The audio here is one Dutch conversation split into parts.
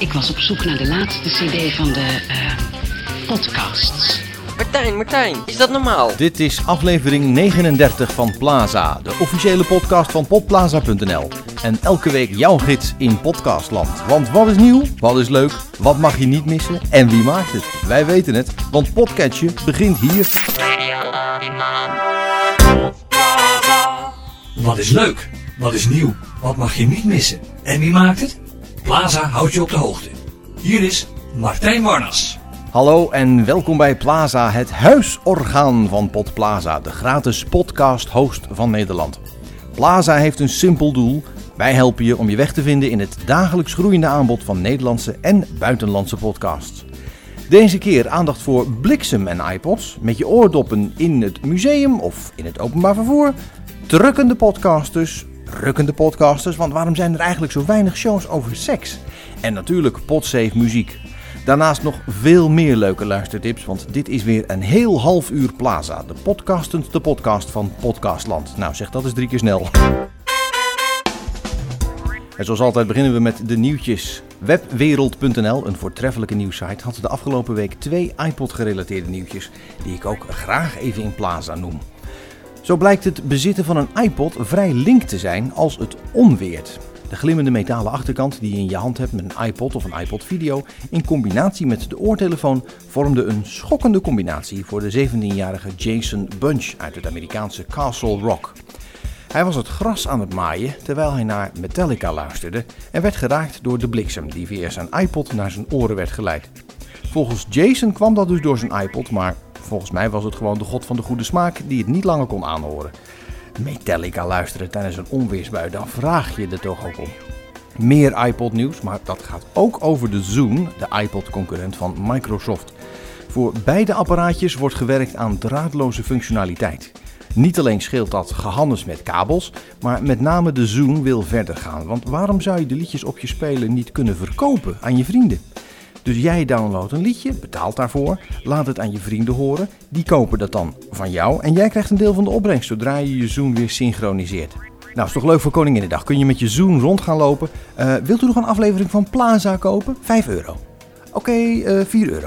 Ik was op zoek naar de laatste cd van de podcasts. Martijn, is dat normaal? Dit is aflevering 39 van Plaza, de officiële podcast van podplaza.nl. En elke week jouw gids in podcastland. Want wat is nieuw, wat is leuk, wat mag je niet missen en wie maakt het? Wij weten het, want Podcatje begint hier. Wat is leuk, wat is nieuw, wat mag je niet missen en wie maakt het? Plaza houdt je op de hoogte. Hier is Martijn Warnas. Hallo en welkom bij Plaza, het huisorgaan van Podplaza, de gratis podcast-host van Nederland. Plaza heeft een simpel doel. Wij helpen je om je weg te vinden in het dagelijks groeiende aanbod van Nederlandse en buitenlandse podcasts. Deze keer aandacht voor bliksem en iPods, met je oordoppen in het museum of in het openbaar vervoer. Drukkende podcasters, rukkende podcasters, want waarom zijn er eigenlijk zo weinig shows over seks? En natuurlijk podsafe muziek. Daarnaast nog veel meer leuke luistertips, want dit is weer een heel half uur Plaza. De podcast van Podcastland. Nou, zeg dat eens 3 keer snel. En zoals altijd beginnen we met de nieuwtjes. Webwereld.nl, een voortreffelijke nieuwssite, had de afgelopen week 2 iPod-gerelateerde nieuwtjes die ik ook graag even in Plaza noem. Zo blijkt het bezitten van een iPod vrij link te zijn als het onweert. De glimmende metalen achterkant die je in je hand hebt met een iPod of een iPod Video in combinatie met de oortelefoon vormde een schokkende combinatie voor de 17-jarige Jason Bunch uit het Amerikaanse Castle Rock. Hij was het gras aan het maaien terwijl hij naar Metallica luisterde en werd geraakt door de bliksem die via zijn iPod naar zijn oren werd geleid. Volgens Jason kwam dat dus door zijn iPod, maar volgens mij was het gewoon de god van de goede smaak die het niet langer kon aanhoren. Metallica luisteren tijdens een onweersbui, dan vraag je er toch ook om. Meer iPod nieuws, maar dat gaat ook over de Zune, de iPod-concurrent van Microsoft. Voor beide apparaatjes wordt gewerkt aan draadloze functionaliteit. Niet alleen scheelt dat gehannes met kabels, maar met name de Zune wil verder gaan. Want waarom zou je de liedjes op je spelen niet kunnen verkopen aan je vrienden? Dus jij downloadt een liedje, betaalt daarvoor, laat het aan je vrienden horen. Die kopen dat dan van jou en jij krijgt een deel van de opbrengst zodra je je Zune weer synchroniseert. Nou, is toch leuk voor Koninginnedag. Kun je met je Zune rond gaan lopen. Wilt u nog een aflevering van Plaza kopen? €5. Oké, €4.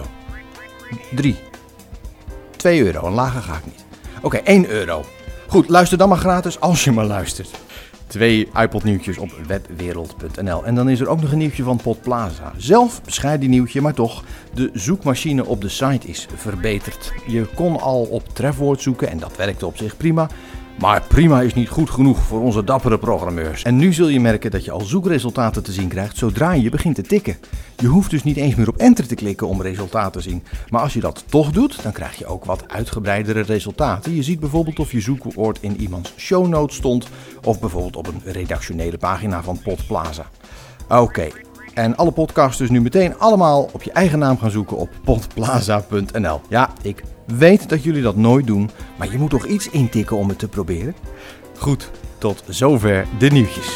3. €2. Een lager ga ik niet. Oké, €1. Goed, luister dan maar gratis als je maar luistert. 2 iPod-nieuwtjes op webwereld.nl. En dan is er ook nog een nieuwtje van Podplaza. Zelf bescheiden nieuwtje, maar toch. De zoekmachine op de site is verbeterd. Je kon al op trefwoord zoeken en dat werkte op zich prima. Maar prima is niet goed genoeg voor onze dappere programmeurs. En nu zul je merken dat je al zoekresultaten te zien krijgt zodra je begint te tikken. Je hoeft dus niet eens meer op enter te klikken om resultaten te zien. Maar als je dat toch doet, dan krijg je ook wat uitgebreidere resultaten. Je ziet bijvoorbeeld of je zoekwoord in iemands show notes stond of bijvoorbeeld op een redactionele pagina van Podplaza. Oké. En alle podcasters nu meteen allemaal op je eigen naam gaan zoeken op podplaza.nl. Ja, ik weet dat jullie dat nooit doen, maar je moet toch iets intikken om het te proberen? Goed, tot zover de nieuwtjes.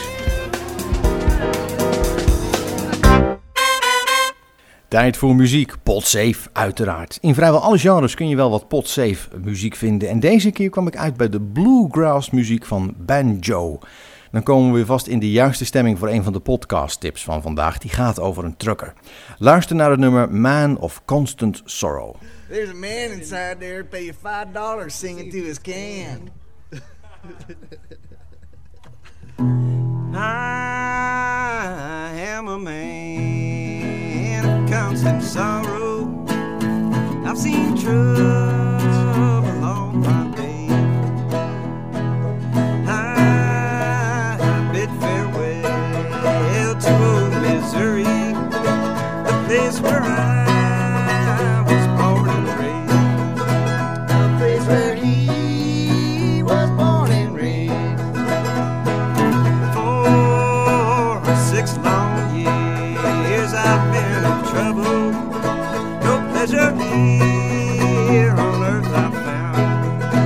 Tijd voor muziek, podsafe uiteraard. In vrijwel alle genres kun je wel wat podsafe muziek vinden. En deze keer kwam ik uit bij de bluegrass muziek van Banjo. Dan komen we weer vast in de juiste stemming voor een van de podcast tips van vandaag. Die gaat over een trucker. Luister naar het nummer Man of Constant Sorrow. There's a man inside there pay you $5 singing to his can. I am a man of constant sorrow. I've seen trouble all my day. I bid farewell to old Missouri, the place where I was born and raised. The place where he was born and raised. For 6 long years I've been in trouble. No pleasure here on earth I found.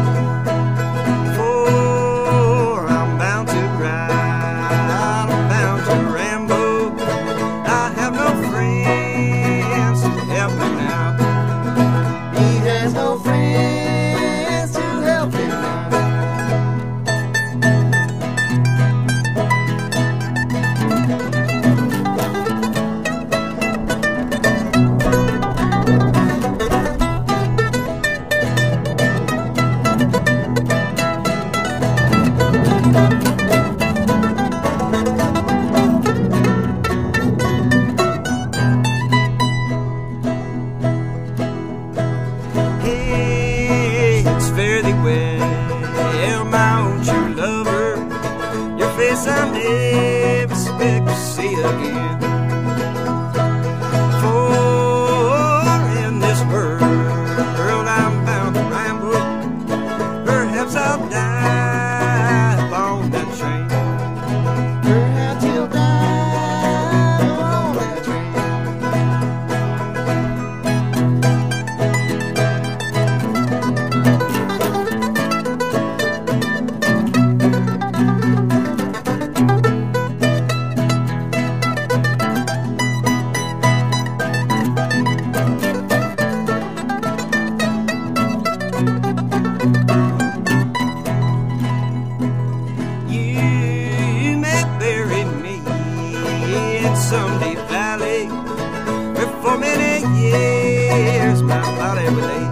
For I'm bound to ride, I'm bound to ramble. I have no friends to help me now. He has no friends to help him now. some deep valley where for many years my body would lay.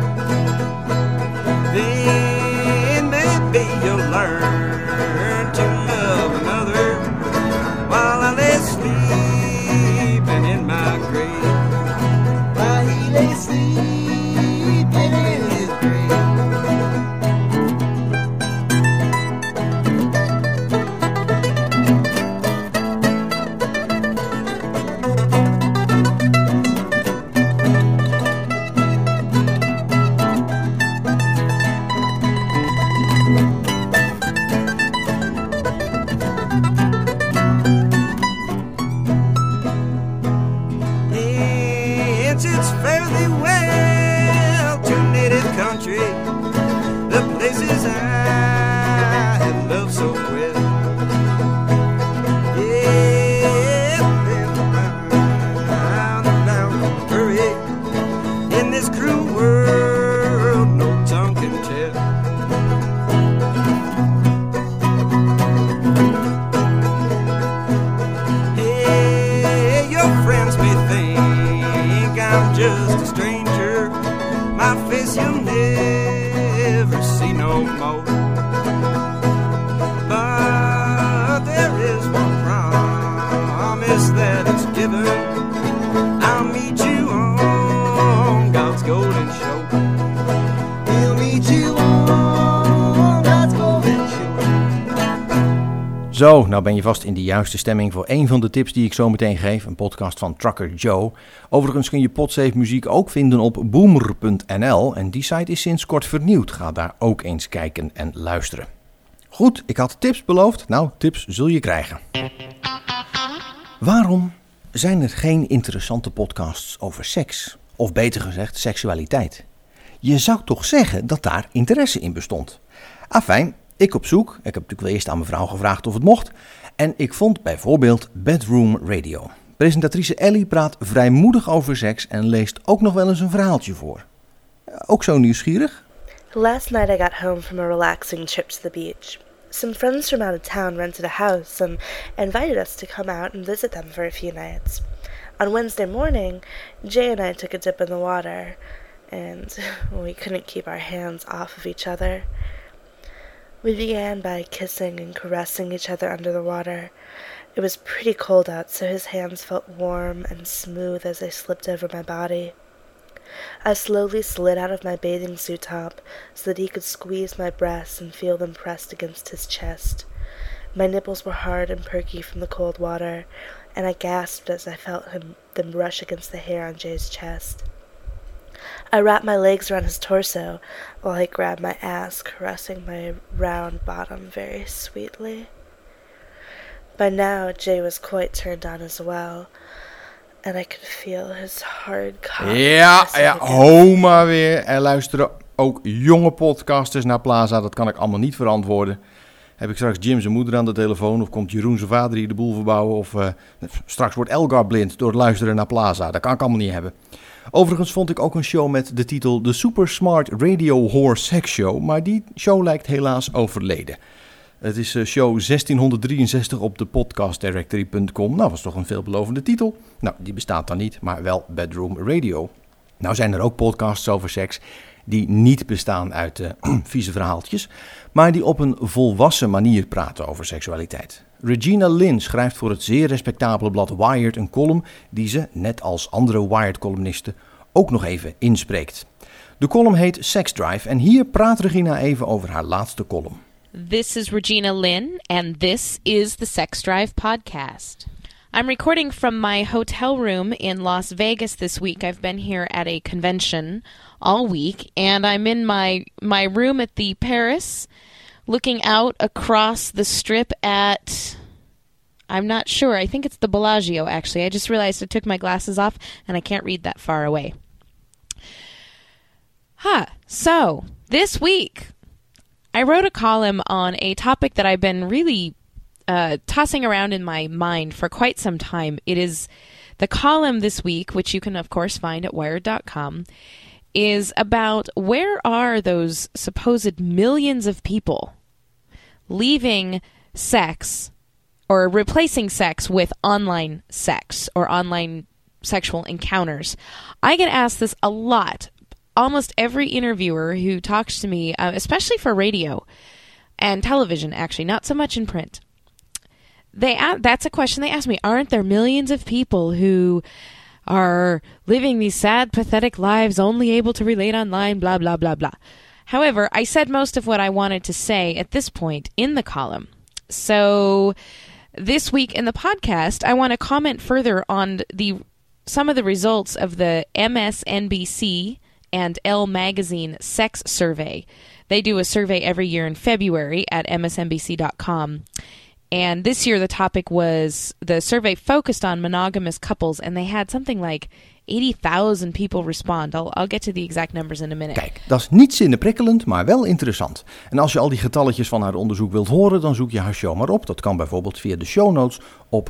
Then maybe you'll learn to love another while I lay sleeping in my grave. While he lay sleeping in his grave. It's fairly well to native country, the places I have loved so well. Yeah, then round, hurry, in this cruel world no tongue can tell. Hey, your friends may think I'm just a stranger, my face you'll never see no more. But there is one promise that is given, I'll meet you on God's golden shore. We'll meet you on God's golden shore. Zo, nou ben je vast in de juiste stemming voor een van de tips die ik zo meteen geef. Een podcast van Trucker Joe. Overigens kun je Podsafe muziek ook vinden op boomer.nl. En die site is sinds kort vernieuwd. Ga daar ook eens kijken en luisteren. Goed, ik had tips beloofd. Nou, tips zul je krijgen. Waarom zijn er geen interessante podcasts over seks? Of beter gezegd, seksualiteit? Je zou toch zeggen dat daar interesse in bestond? Afijn. Ik op zoek, ik heb natuurlijk wel eerst aan mevrouw gevraagd of het mocht, en ik vond bijvoorbeeld Bedroom Radio. Presentatrice Ellie praat vrijmoedig over seks en leest ook nog wel eens een verhaaltje voor. Ook zo nieuwsgierig? Last night I got home from a relaxing trip to the beach. Some friends from out of town rented a house and invited us to come out and visit them for a few nights. On Wednesday morning, Jay and I took a dip in the water, and we couldn't keep our hands off of each other. We began by kissing and caressing each other under the water. It was pretty cold out, so his hands felt warm and smooth as they slipped over my body. I slowly slid out of my bathing suit top so that he could squeeze my breasts and feel them pressed against his chest. My nipples were hard and perky from the cold water, and I gasped as I felt them brush against the hair on Jay's chest. I wrapped my legs around his torso while he grabbed my ass, caressing my round bottom very sweetly. By now, Jay was quite turned on as well, and I could feel his hard cock. Ja, ho maar weer. Er luisteren ook jonge podcasters naar Plaza, dat kan ik allemaal niet verantwoorden. Heb ik straks Jim zijn moeder aan de telefoon, of komt Jeroen zijn vader hier de boel verbouwen, of straks wordt Elgar blind door het luisteren naar Plaza. Dat kan ik allemaal niet hebben. Overigens vond ik ook een show met de titel The Super Smart Radio Whore Sex Show, maar die show lijkt helaas overleden. Het is show 1663 op de podcastdirectory.com. Nou, was toch een veelbelovende titel. Nou, die bestaat dan niet, maar wel Bedroom Radio. Nou zijn er ook podcasts over seks die niet bestaan uit vieze verhaaltjes, maar die op een volwassen manier praten over seksualiteit. Regina Lynn schrijft voor het zeer respectabele blad Wired een column die ze, net als andere Wired-columnisten, ook nog even inspreekt. De column heet Sex Drive en hier praat Regina even over haar laatste column. This is Regina Lynn, and this is the Sex Drive podcast. I'm recording from my hotel room in Las Vegas this week. I've been here at a convention all week, and I'm in my room at the Paris, looking out across the strip at, I'm not sure, I think it's the Bellagio, actually. I just realized I took my glasses off, and I can't read that far away. So, this week, I wrote a column on a topic that I've been really tossing around in my mind for quite some time. It is the column this week, which you can, of course, find at Wired.com, is about where are those supposed millions of people leaving sex or replacing sex with online sex or online sexual encounters. I get asked this a lot. Almost every interviewer who talks to me, especially for radio and television, actually, not so much in print, that's a question they ask me. Aren't there millions of people who are living these sad, pathetic lives, only able to relate online, blah, blah, blah, blah. However, I said most of what I wanted to say at this point in the column. So this week in the podcast, I want to comment further on some of the results of the MSNBC and Elle Magazine Sex Survey. They do a survey every year in February at msnbc.com. And this year the topic was, the survey focused on monogamous couples, and they had something like 80,000 people respond. I'll get to the exact numbers in a minute. Kijk, dat is niet zinneprikkelend, maar wel interessant. En als je al die getalletjes van haar onderzoek wilt horen, dan zoek je haar show maar op. Dat kan bijvoorbeeld via de show notes op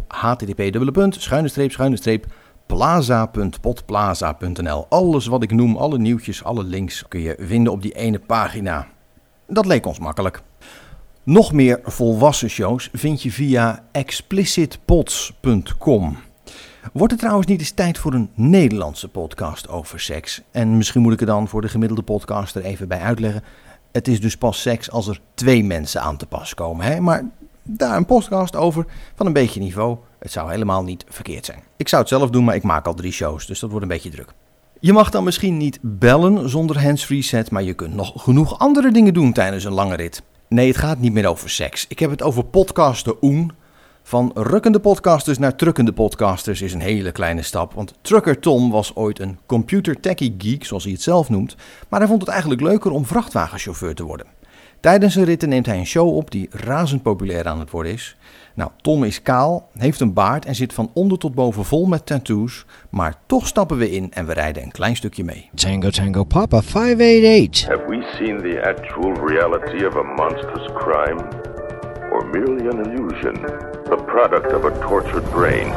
http://plaza.podplaza.nl. Alles wat ik noem, alle nieuwtjes, alle links kun je vinden op die ene pagina. Dat leek ons makkelijk. Nog meer volwassen shows vind je via explicitpods.com. Wordt het trouwens niet eens tijd voor een Nederlandse podcast over seks? En misschien moet ik er dan voor de gemiddelde podcaster even bij uitleggen. Het is dus pas seks als er 2 mensen aan te pas komen. Hè? Maar daar een podcast over van een beetje niveau. Het zou helemaal niet verkeerd zijn. Ik zou het zelf doen, maar ik maak al 3 shows, dus dat wordt een beetje druk. Je mag dan misschien niet bellen zonder handsfree set, maar je kunt nog genoeg andere dingen doen tijdens een lange rit. Nee, het gaat niet meer over seks. Ik heb het over podcasten oen. Van rukkende podcasters naar truckende podcasters is een hele kleine stap. Want Trucker Tom was ooit een computer techie geek, zoals hij het zelf noemt. Maar hij vond het eigenlijk leuker om vrachtwagenchauffeur te worden. Tijdens zijn ritten neemt hij een show op die razend populair aan het worden is. Nou, Tom is kaal, heeft een baard en zit van onder tot boven vol met tattoos. Maar toch stappen we in en we rijden een klein stukje mee. Tango Tango Papa 588. Have we seen the actual reality of a monstrous crime? Or merely an illusion? The product of a tortured brain?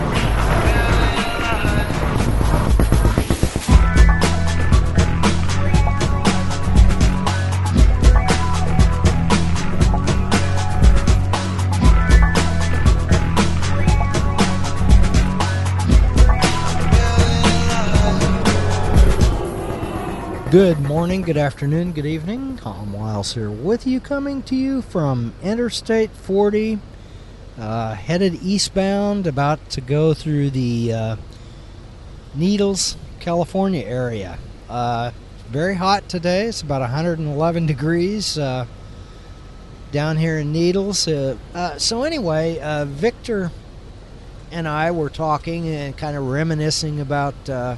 Good morning, good afternoon, good evening. Tom Wiles here with you, coming to you from Interstate 40, headed eastbound, about to go through the Needles, California area. Very hot today. It's about 111 degrees down here in Needles. So anyway, Victor and I were talking and kind of reminiscing about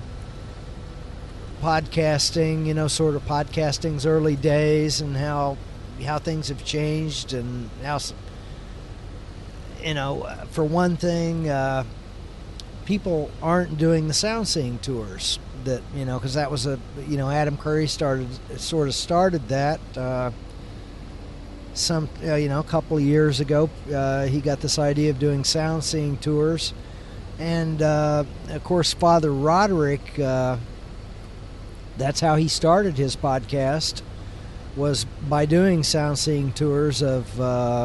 podcasting, sort of podcasting's early days and how things have changed, and how, for one thing, people aren't doing the sound seeing tours that, because that was Adam Curry started that a couple of years ago. He got this idea of doing sound seeing tours, and of course Father Roderick, that's how he started his podcast, was by doing sound seeing tours of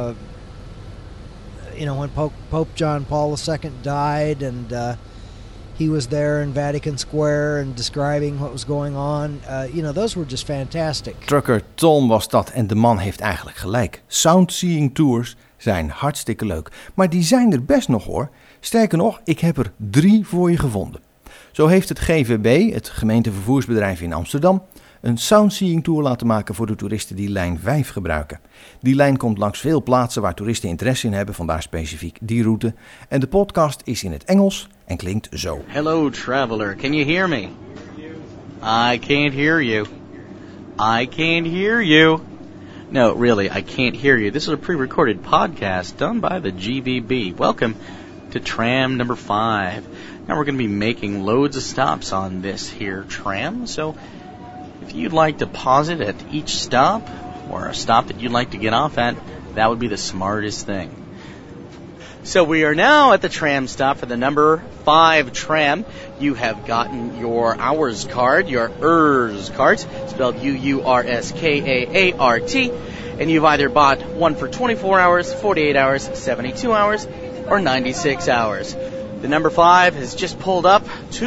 when Pope John Paul II died, and he was there in Vatican Square and describing what was going on. Those were just fantastic. Trucker Tom was dat, en de man heeft eigenlijk gelijk. Sound seeing tours zijn hartstikke leuk. Maar die zijn er best nog hoor. Sterker nog, ik heb er 3 voor je gevonden. Zo heeft het GVB, het gemeentevervoersbedrijf in Amsterdam, een soundseeing tour laten maken voor de toeristen die lijn 5 gebruiken. Die lijn komt langs veel plaatsen waar toeristen interesse in hebben, vandaar specifiek die route. En de podcast is in het Engels en klinkt zo. Hello traveler, can you hear me? I can't hear you. I can't hear you. No, really, I can't hear you. This is a pre-recorded podcast done by the GVB. Welcome to tram number 5. Now we're going to be making loads of stops on this here tram, so if you'd like to pause it at each stop, or a stop that you'd like to get off at, that would be the smartest thing. So we are now at the tram stop for the number 5 tram. You have gotten your hours card, your ERS card, spelled UURSKAART, and you've either bought one for 24 hours, 48 hours, 72 hours, or 96 hours. The number 5 has just pulled up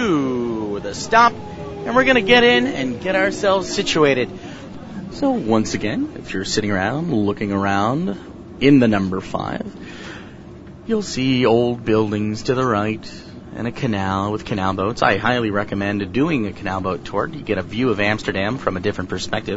to the stop, and we're going to get in and get ourselves situated. So once again, if you're sitting around, looking around in the number 5, you'll see old buildings to the right and a canal with canal boats. I highly recommend doing a canal boat tour. You get a view of Amsterdam from a different perspective.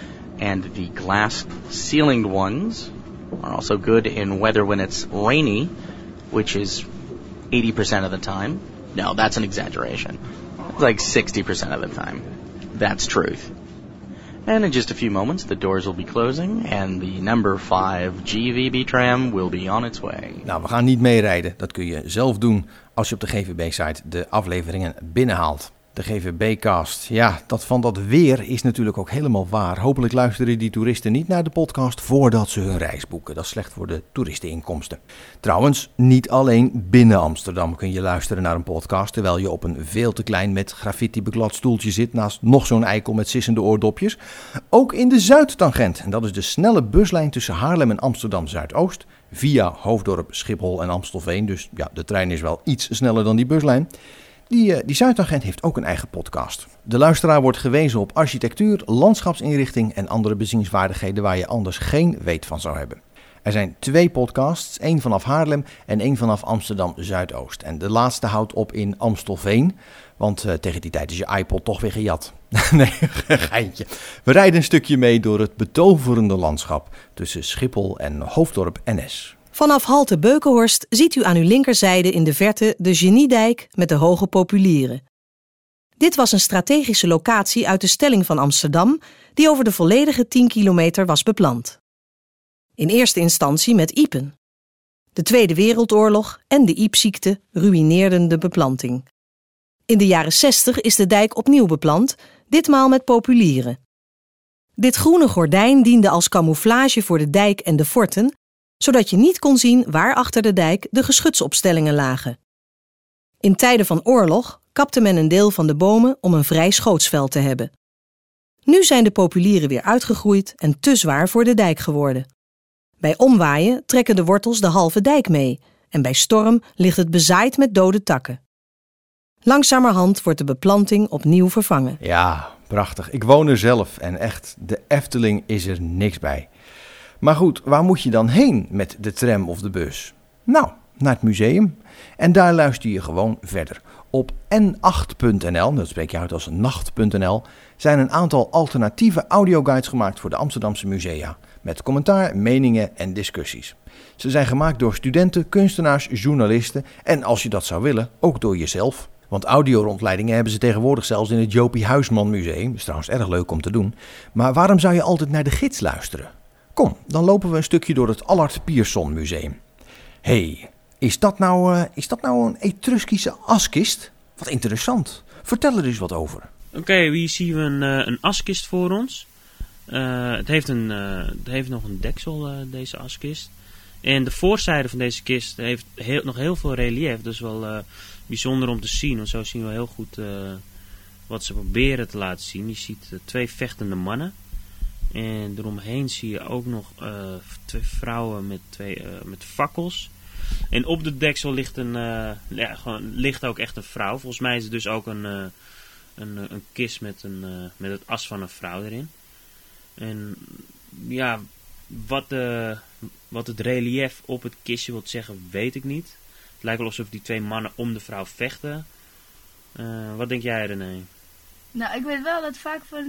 And the glass-ceilinged ones are also good in weather when it's rainy, which is 80% of the time. No, that's an exaggeration. It's like 60% of the time. That's truth. And in just a few moments, the doors will be closing and the number 5 GVB tram will be on its way. Nou, we gaan niet meerijden. Dat kun je zelf doen als je op de GVB-site de afleveringen binnenhaalt. De GVB-cast, ja, dat van dat weer is natuurlijk ook helemaal waar. Hopelijk luisteren die toeristen niet naar de podcast voordat ze hun reis boeken. Dat is slecht voor de toeristeninkomsten. Trouwens, niet alleen binnen Amsterdam kun je luisteren naar een podcast, terwijl je op een veel te klein met graffiti beklad stoeltje zit naast nog zo'n eikel met sissende oordopjes. Ook in de Zuidtangent, en dat is de snelle buslijn tussen Haarlem en Amsterdam Zuidoost, via Hoofddorp, Schiphol en Amstelveen. Dus ja, de trein is wel iets sneller dan die buslijn. Die Zuidtangent heeft ook een eigen podcast. De luisteraar wordt gewezen op architectuur, landschapsinrichting en andere bezienswaardigheden waar je anders geen weet van zou hebben. Er zijn 2 podcasts, 1 vanaf Haarlem en 1 vanaf Amsterdam Zuidoost. En de laatste houdt op in Amstelveen, want tegen die tijd is je iPod toch weer gejat. Nee, geintje. We rijden een stukje mee door het betoverende landschap tussen Schiphol en Hoofddorp NS. Vanaf halte Beukenhorst ziet u aan uw linkerzijde in de verte de Geniedijk met de hoge populieren. Dit was een strategische locatie uit de stelling van Amsterdam die over de volledige 10 kilometer was beplant. In eerste instantie met iepen. De Tweede Wereldoorlog en de iepziekte ruïneerden de beplanting. In de jaren 60 is de dijk opnieuw beplant, ditmaal met populieren. Dit groene gordijn diende als camouflage voor de dijk en de forten, zodat je niet kon zien waar achter de dijk de geschutsopstellingen lagen. In tijden van oorlog kapte men een deel van de bomen om een vrij schootsveld te hebben. Nu zijn de populieren weer uitgegroeid en te zwaar voor de dijk geworden. Bij omwaaien trekken de wortels de halve dijk mee en bij storm ligt het bezaaid met dode takken. Langzamerhand wordt de beplanting opnieuw vervangen. Ja, prachtig. Ik woon er zelf en echt, de Efteling is er niks bij. Maar goed, waar moet je dan heen met de tram of de bus? Nou, naar het museum. En daar luister je gewoon verder. Op n8.nl, dat spreek je uit als nacht.nl, zijn een aantal alternatieve audioguides gemaakt voor de Amsterdamse musea. Met commentaar, meningen en discussies. Ze zijn gemaakt door studenten, kunstenaars, journalisten en als je dat zou willen, ook door jezelf. Want audiorondleidingen hebben ze tegenwoordig zelfs in het Jopie Huisman Museum. Dat is trouwens erg leuk om te doen. Maar waarom zou je altijd naar de gids luisteren? Kom, dan lopen we een stukje door het Allard Pierson Museum. Hé, is dat nou een Etruskische askist? Wat interessant. Vertel er eens wat over. Oké, hier zien we een askist voor ons. Het heeft nog een deksel, deze askist. En de voorzijde van deze kist heeft nog heel veel reliëf. Dus wel bijzonder om te zien. Want zo zien we heel goed wat ze proberen te laten zien. Je ziet 2 vechtende mannen. En eromheen zie je ook nog 2 vrouwen met fakkels. En op de deksel ligt ook echt een vrouw. Volgens mij is het dus ook een kist met het as van een vrouw erin. En ja, wat het reliëf op het kistje wil zeggen, weet ik niet. Het lijkt wel alsof die 2 mannen om de vrouw vechten. Wat denk jij, René? Nou, ik weet wel dat vaak van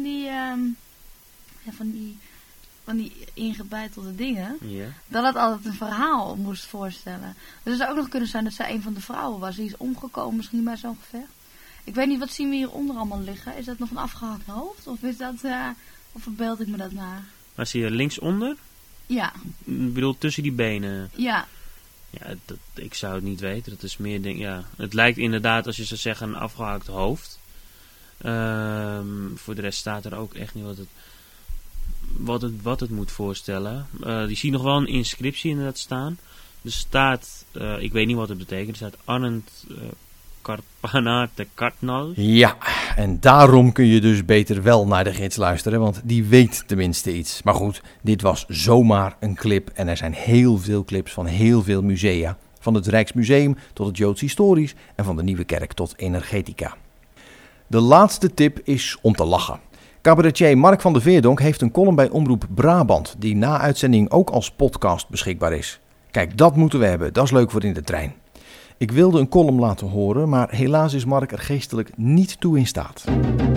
die ingebeitelde dingen, dat het altijd een verhaal moest voorstellen. Dus het zou ook nog kunnen zijn dat zij een van de vrouwen was. Die is omgekomen misschien bij zo'n gevecht. Ik weet niet, wat zien we hieronder allemaal liggen? Is dat nog een afgehakt hoofd? Of is dat, of verbeeld ik me dat maar? Waar zie je linksonder? Ja. Ik bedoel, tussen die benen? Ja. Ja, ik zou het niet weten. Dat is meer, het lijkt inderdaad, als je zou zeggen, een afgehakt hoofd. Voor de rest staat er ook echt niet wat het moet voorstellen. Je ziet nog wel een inscriptie inderdaad staan. Er staat, ik weet niet wat het betekent, er staat Arndt Karpanate Kartnal. Ja, en daarom kun je dus beter wel naar de gids luisteren, want die weet tenminste iets. Maar goed, dit was zomaar een clip en er zijn heel veel clips van heel veel musea. Van het Rijksmuseum tot het Joods Historisch en van de Nieuwe Kerk tot Energetica. De laatste tip is om te lachen. Cabaretier Mark van de Veerdonk heeft een column bij Omroep Brabant die na uitzending ook als podcast beschikbaar is. Kijk, dat moeten we hebben. Dat is leuk voor in de trein. Ik wilde een column laten horen, maar helaas is Mark er geestelijk niet toe in staat.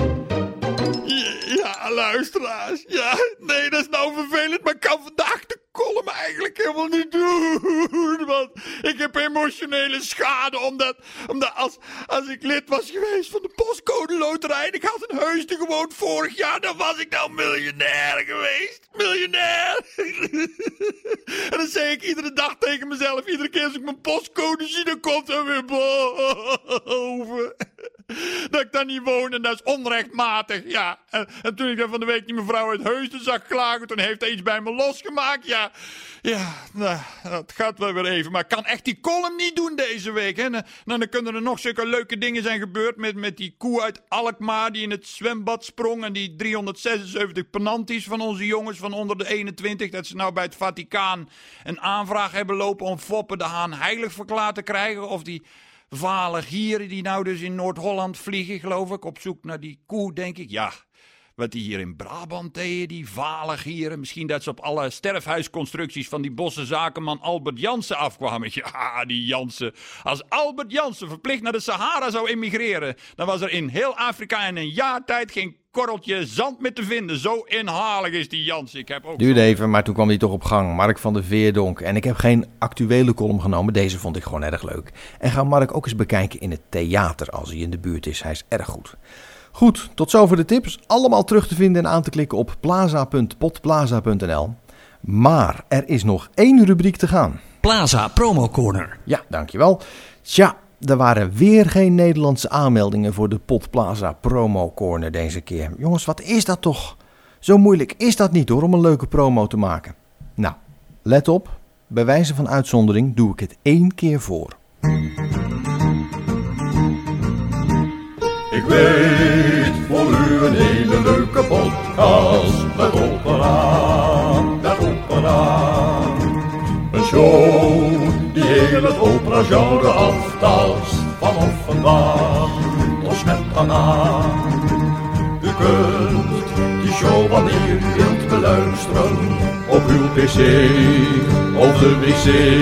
Ja, luisteraars. Ja, nee, dat is nou vervelend, maar ik kan vandaag de column eigenlijk helemaal niet doen. Want ik heb emotionele schade, omdat als ik lid was geweest van de postcode loterij en ik had een heusde gewoon vorig jaar, dan was ik nou miljonair geweest. Miljonair. En dan zei ik iedere dag tegen mezelf, iedere keer als ik mijn postcode zie, dan komt er weer boven. Dat ik daar niet woon en dat is onrechtmatig, ja. En toen ik dan van de week die mevrouw uit Heusden zag klagen, toen heeft hij iets bij me losgemaakt, ja. Ja, nou, het gaat wel weer even. Maar ik kan echt die column niet doen deze week, hè. Dan kunnen er nog zulke leuke dingen zijn gebeurd met die koe uit Alkmaar die in het zwembad sprong en die 376 penalties van onze jongens van onder de 21, dat ze nou bij het Vaticaan een aanvraag hebben lopen om Foppe de Haan heilig verklaard te krijgen, of die vale gieren die nou dus in Noord-Holland vliegen, geloof ik, op zoek naar die koe, denk ik. Ja, wat die hier in Brabant deden, die vale gieren. Misschien dat ze op alle sterfhuisconstructies van die bosse zakenman Albert Jansen afkwamen. Ja, die Jansen. Als Albert Jansen verplicht naar de Sahara zou emigreren, dan was er in heel Afrika in een jaar tijd geen korreltje zand meer te vinden. Zo inhalig is die Jansen. Duurde even, maar toen kwam hij toch op gang. Mark van de Veerdonk. En ik heb geen actuele column genomen. Deze vond ik gewoon erg leuk. En ga Mark ook eens bekijken in het theater als hij in de buurt is. Hij is erg goed. Goed, tot zover de tips. Allemaal terug te vinden en aan te klikken op plaza.podplaza.nl. Maar er is nog 1 rubriek te gaan. Plaza Promo Corner. Ja, dankjewel. Tja, er waren weer geen Nederlandse aanmeldingen voor de Podplaza Promo Corner deze keer. Jongens, wat is dat toch? Zo moeilijk is dat niet hoor, om een leuke promo te maken. Nou, let op. Bij wijze van uitzondering doe ik het 1 keer voor. Ik weet voor u een hele leuke podcast met opera, Een show die heel het opera-genre aftast, vanaf vandaag tot smetana. U kunt die show wanneer u wilt beluisteren, op uw pc of de wc.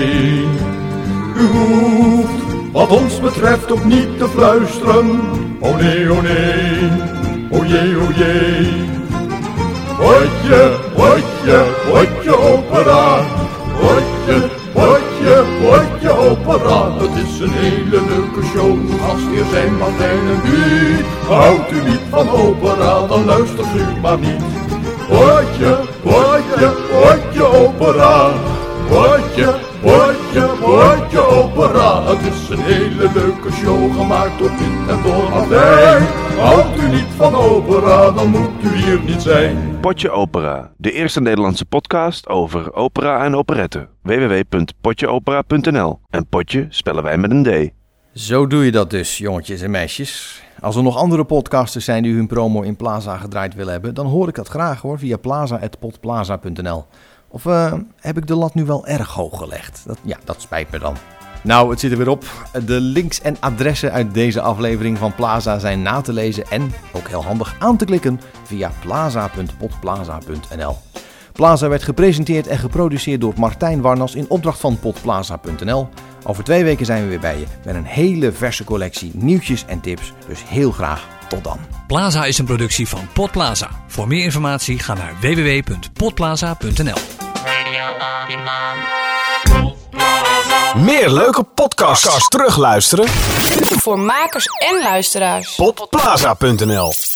U hoeft wat ons betreft ook niet te fluisteren. Oh nee, oh nee, oh jee, oh jee. Potje, potje, potje opera. Potje, potje, potje opera. Het is een hele leuke show. Als hier zijn Martijn en Wie. Houdt u niet van opera, dan luistert u maar niet. Potje, potje, potje opera. Potje, potje, potje opera. Het is een hele leuke show gemaakt door Piet en door Martijn. Houdt u niet van opera, dan moet u hier niet zijn. Potje Opera, de eerste Nederlandse podcast over opera en operetten. www.potjeopera.nl. En potje spellen wij met een D. Zo doe je dat dus, jongetjes en meisjes. Als er nog andere podcasters zijn die hun promo in Plaza gedraaid willen hebben, dan hoor ik dat graag hoor, via plaza@podplaza.nl. Of heb ik de lat nu wel erg hoog gelegd? Dat spijt me dan. Nou, het zit er weer op. De links en adressen uit deze aflevering van Plaza zijn na te lezen en ook heel handig aan te klikken via plaza.podplaza.nl. Plaza werd gepresenteerd en geproduceerd door Martijn Warnas in opdracht van podplaza.nl. Over 2 weken zijn we weer bij je met een hele verse collectie nieuwtjes en tips. Dus heel graag tot dan. Plaza is een productie van Podplaza. Voor meer informatie ga naar www.podplaza.nl. Meer leuke podcasts terugluisteren? Voor makers en luisteraars. Podplaza.nl